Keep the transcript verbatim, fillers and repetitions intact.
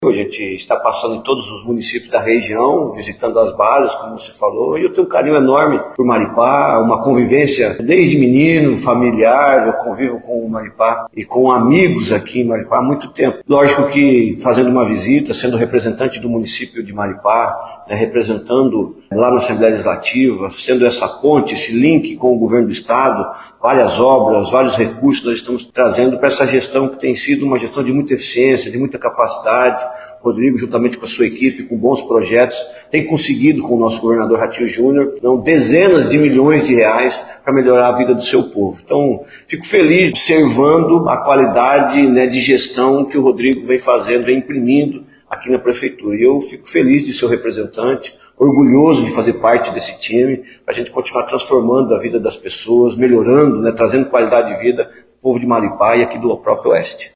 A gente está passando em todos os municípios da região, visitando as bases, como você falou, e eu tenho um carinho enorme por Maripá, uma convivência desde menino, familiar. Eu convivo com o Maripá e com amigos aqui em Maripá há muito tempo. Lógico que fazendo uma visita, sendo representante do município de Maripá, né, representando lá na Assembleia Legislativa, sendo essa ponte, esse link com o governo do Estado, várias obras, vários recursos nós estamos trazendo para essa gestão que tem sido uma gestão de muita eficiência, de muita capacidade. Rodrigo, juntamente com a sua equipe, com bons projetos, tem conseguido com o nosso governador Ratinho Júnior não, dezenas de milhões de reais para melhorar a vida do seu povo. Então, fico feliz observando a qualidade, né, de gestão que o Rodrigo vem fazendo, vem imprimindo aqui na prefeitura. E eu fico feliz de ser o representante, orgulhoso de fazer parte desse time, para a gente continuar transformando a vida das pessoas, melhorando, né, trazendo qualidade de vida do povo de Maripá e aqui do próprio Oeste.